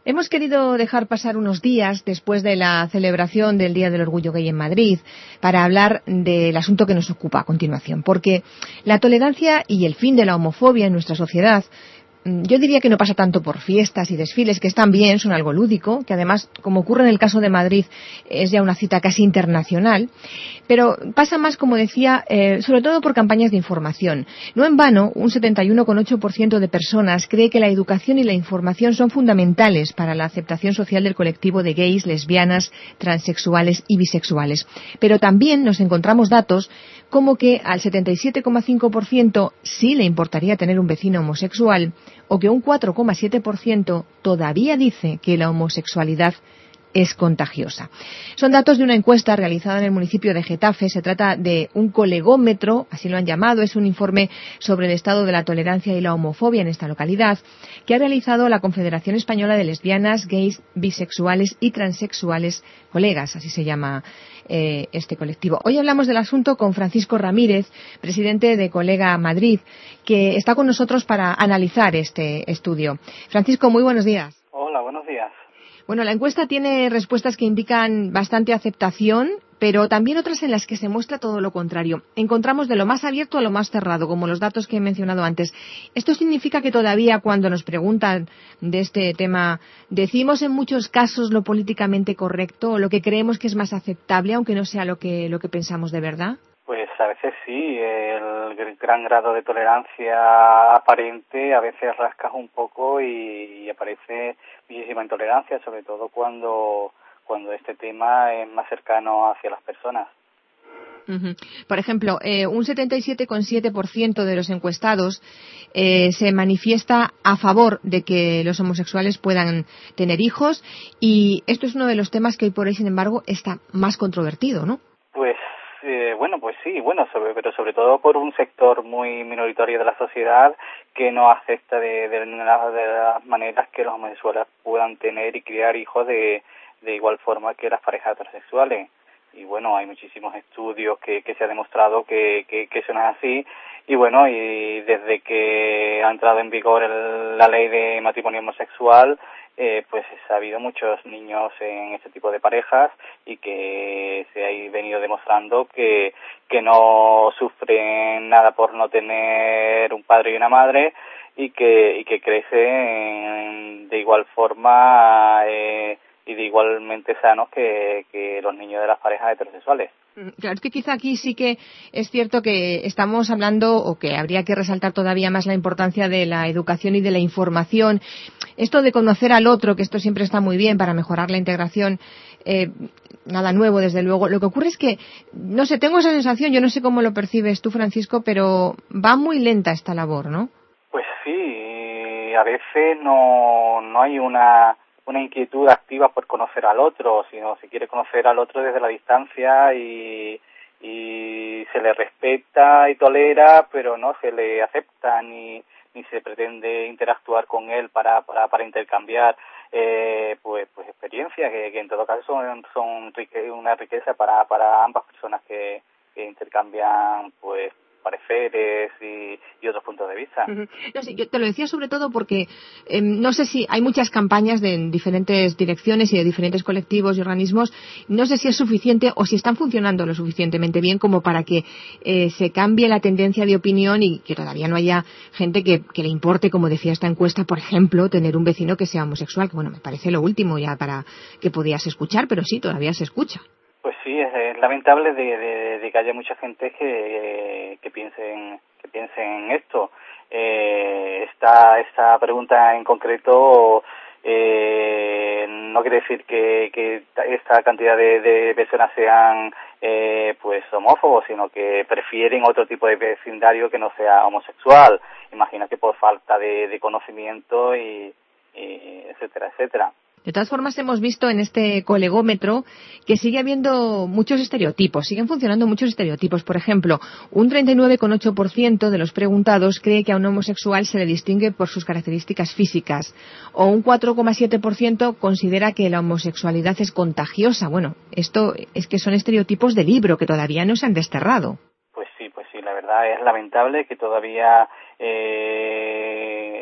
Hemos querido dejar pasar unos días después de la celebración del Día del Orgullo Gay en Madrid para hablar del asunto que nos ocupa a continuación, porque la tolerancia y el fin de la homofobia en nuestra sociedad, yo diría que no pasa tanto por fiestas y desfiles, que están bien, son algo lúdico, que además, como ocurre en el caso de Madrid, es ya una cita casi internacional, pero pasa más, como decía, sobre todo por campañas de información. No en vano, un 71,8% de personas cree que la educación y la información son fundamentales para la aceptación social del colectivo de gays, lesbianas, transexuales y bisexuales. Pero también nos encontramos datos como que al 77,5% sí le importaría tener un vecino homosexual, o que un 4,7% todavía dice que la homosexualidad es contagiosa. Son datos de una encuesta realizada en el municipio de Getafe. Se trata de un colegómetro, así lo han llamado, es un informe sobre el estado de la tolerancia y la homofobia en esta localidad, que ha realizado la Confederación Española de Lesbianas, Gays, Bisexuales y Transexuales, colegas, así se llama este colectivo. Hoy hablamos del asunto con Francisco Ramírez, presidente de Colega Madrid, que está con nosotros para analizar este estudio. Francisco, muy buenos días. Hola, buenos días. Bueno, la encuesta tiene respuestas que indican bastante aceptación, pero también otras en las que se muestra todo lo contrario. Encontramos de lo más abierto a lo más cerrado, como los datos que he mencionado antes. ¿Esto significa que todavía cuando nos preguntan de este tema decimos en muchos casos lo políticamente correcto o lo que creemos que es más aceptable, aunque no sea lo que pensamos de verdad? Pues a veces sí, el gran grado de tolerancia aparente a veces rascas un poco y aparece muchísima intolerancia, sobre todo cuando este tema es más cercano hacia las personas. Uh-huh. Por ejemplo, un 77,7% de los encuestados se manifiesta a favor de que los homosexuales puedan tener hijos, y esto es uno de los temas que hoy por hoy, sin embargo, está más controvertido, ¿no? Pues sí, pero sobre todo por un sector muy minoritario de la sociedad que no acepta de las maneras que los homosexuales puedan tener y criar hijos de igual forma que las parejas heterosexuales. Y bueno, hay muchísimos estudios que se ha demostrado que eso no es así. Y bueno, y desde que ha entrado en vigor la ley de matrimonio homosexual, pues ha habido muchos niños en este tipo de parejas y que se ha venido demostrando que no sufren nada por no tener un padre y una madre y que crecen de igual forma y de igualmente sanos que los niños de las parejas heterosexuales. Claro, es que quizá aquí sí que es cierto que estamos hablando, o que habría que resaltar todavía más la importancia de la educación y de la información. Esto de conocer al otro, que esto siempre está muy bien para mejorar la integración, nada nuevo desde luego. Lo que ocurre es que, no sé, tengo esa sensación, yo no sé cómo lo percibes tú, Francisco, pero va muy lenta esta labor, ¿no? Pues sí, a veces no hay una inquietud activa por conocer al otro, sino se quiere conocer al otro desde la distancia y se le respeta y tolera, pero no se le acepta ni se pretende interactuar con él para intercambiar pues experiencias que en todo caso son una riqueza para ambas personas que intercambian pues pareceres y otros puntos de vista. Uh-huh. No, sí, yo te lo decía sobre todo porque no sé si hay muchas campañas de diferentes direcciones y de diferentes colectivos y organismos. No sé si es suficiente o si están funcionando lo suficientemente bien como para que se cambie la tendencia de opinión y que todavía no haya gente que le importe, como decía esta encuesta, por ejemplo, tener un vecino que sea homosexual, que bueno, me parece lo último ya para que podías escuchar, pero sí, todavía se escucha. Pues sí, es lamentable de que haya mucha gente que piense en esto. Esta pregunta en concreto no quiere decir que esta cantidad de personas sean pues homófobos, sino que prefieren otro tipo de vecindario que no sea homosexual. Imagino que por falta de conocimiento y etcétera, etcétera. De todas formas, hemos visto en este colegómetro que sigue habiendo muchos estereotipos, siguen funcionando muchos estereotipos. Por ejemplo, un 39,8% de los preguntados cree que a un homosexual se le distingue por sus características físicas, o un 4,7% considera que la homosexualidad es contagiosa. Bueno, esto es que son estereotipos de libro que todavía no se han desterrado. Pues sí, la verdad es lamentable que todavía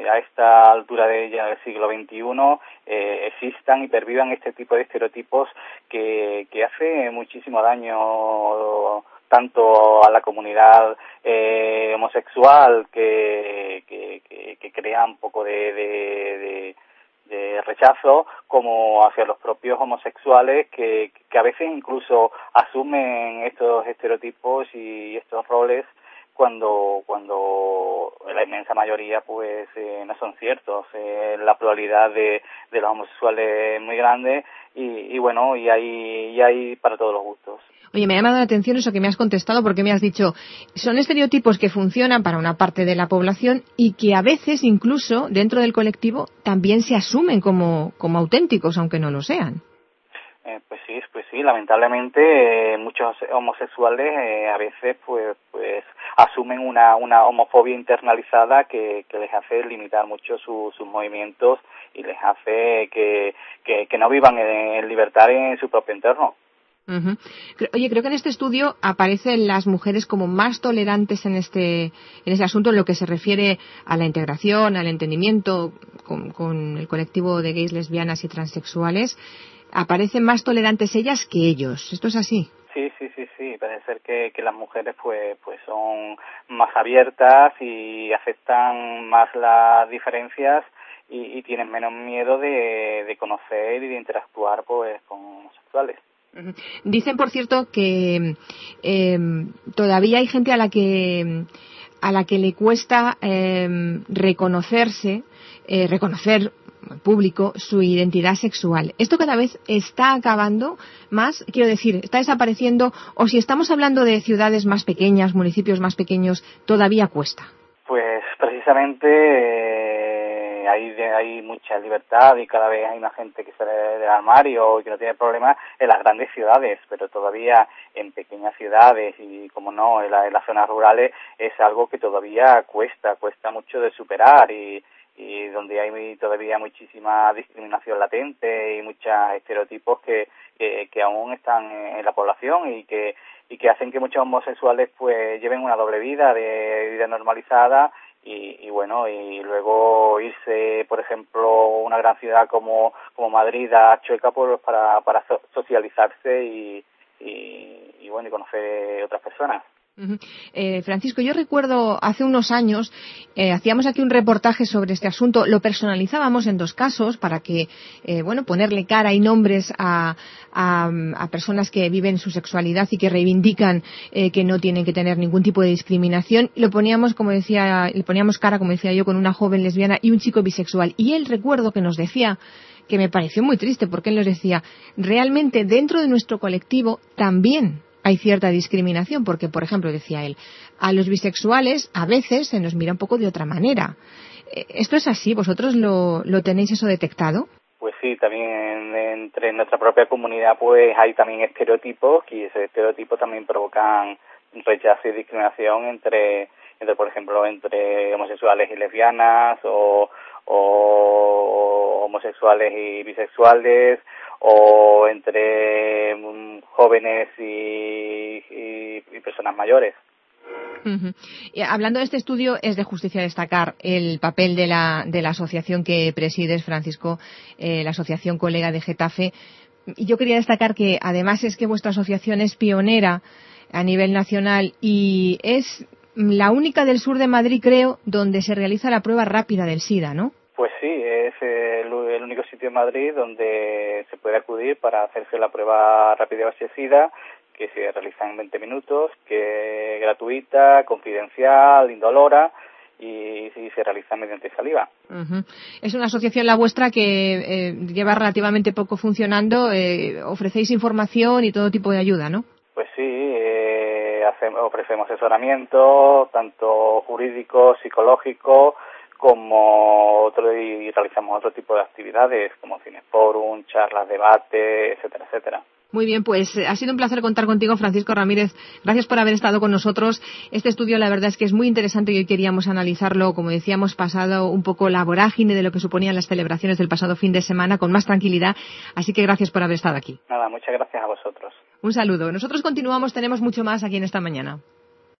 a esta altura de ya del siglo XXI existan y pervivan este tipo de estereotipos que hace muchísimo daño tanto a la comunidad homosexual que crea un poco de rechazo, como hacia los propios homosexuales que a veces incluso asumen estos estereotipos y estos roles cuando la inmensa mayoría pues no son ciertos. La pluralidad de los homosexuales es muy grande y bueno, y hay para todos los gustos. Oye, me ha llamado la atención eso que me has contestado, porque me has dicho, son estereotipos que funcionan para una parte de la población y que a veces incluso dentro del colectivo también se asumen como auténticos, aunque no lo sean. Pues sí, lamentablemente muchos homosexuales a veces pues asumen una homofobia internalizada que les hace limitar mucho sus movimientos y les hace que no vivan en libertad en su propio entorno. Uh-huh. Oye, creo que en este estudio aparecen las mujeres como más tolerantes en ese asunto en lo que se refiere a la integración, al entendimiento con el colectivo de gays, lesbianas y transexuales. Aparecen más tolerantes ellas que ellos. ¿Esto es así? Sí. Parece ser que las mujeres pues son más abiertas y aceptan más las diferencias y tienen menos miedo de conocer y de interactuar pues con homosexuales. Dicen, por cierto, que todavía hay gente a la que le cuesta reconocer en público su identidad sexual. Esto cada vez está acabando más, quiero decir, está desapareciendo, o si estamos hablando de ciudades más pequeñas, municipios más pequeños, todavía cuesta. Pues precisamente hay mucha libertad y cada vez hay más gente que sale del armario y que no tiene problemas en las grandes ciudades, pero todavía en pequeñas ciudades y, como no, en las zonas rurales es algo que todavía cuesta mucho de superar y donde hay todavía muchísima discriminación latente y muchos estereotipos que aún están en la población y que hacen que muchos homosexuales pues lleven una doble vida de vida normalizada y bueno, y luego irse, por ejemplo, a una gran ciudad como Madrid, a Chueca, para socializarse y bueno, y conocer otras personas. Uh-huh. Francisco, yo recuerdo hace unos años hacíamos aquí un reportaje sobre este asunto, lo personalizábamos en 2 casos para que, ponerle cara y nombres a personas que viven su sexualidad y que reivindican que no tienen que tener ningún tipo de discriminación. Le poníamos cara, como decía yo, con una joven lesbiana y un chico bisexual. Y él, recuerdo que nos decía, que me pareció muy triste, porque él nos decía, realmente dentro de nuestro colectivo también hay cierta discriminación, porque, por ejemplo, decía él, a los bisexuales a veces se nos mira un poco de otra manera. ¿Esto es así? ¿Vosotros lo tenéis eso detectado? Pues sí, también entre nuestra propia comunidad pues hay también estereotipos y ese estereotipo también provocan rechazo y discriminación entre por ejemplo, entre homosexuales y lesbianas o homosexuales y bisexuales o entre jóvenes y personas mayores. Uh-huh. Y hablando de este estudio, es de justicia destacar el papel de la asociación que presides, Francisco, la asociación Colega de Getafe. Y yo quería destacar que además es que vuestra asociación es pionera a nivel nacional y es la única del sur de Madrid, creo, donde se realiza la prueba rápida del SIDA, ¿no? Pues sí, es el único sitio en Madrid donde se puede acudir para hacerse la prueba rápida de SIDA, que se realiza en 20 minutos, que es gratuita, confidencial, indolora y se realiza mediante saliva. Uh-huh. Es una asociación la vuestra que lleva relativamente poco funcionando, ofrecéis información y todo tipo de ayuda, ¿no? Pues sí, ofrecemos asesoramiento, tanto jurídico, psicológico, y realizamos otro tipo de actividades como cineforum, charlas, debate, etcétera, etcétera. Muy bien, pues ha sido un placer contar contigo, Francisco Ramírez. Gracias por haber estado con nosotros. Este estudio, la verdad es que es muy interesante y hoy queríamos analizarlo, como decíamos, pasado un poco la vorágine de lo que suponían las celebraciones del pasado fin de semana, con más tranquilidad. Así que gracias por haber estado aquí. Nada, muchas gracias a vosotros. Un saludo. Nosotros continuamos, tenemos mucho más aquí en Esta Mañana.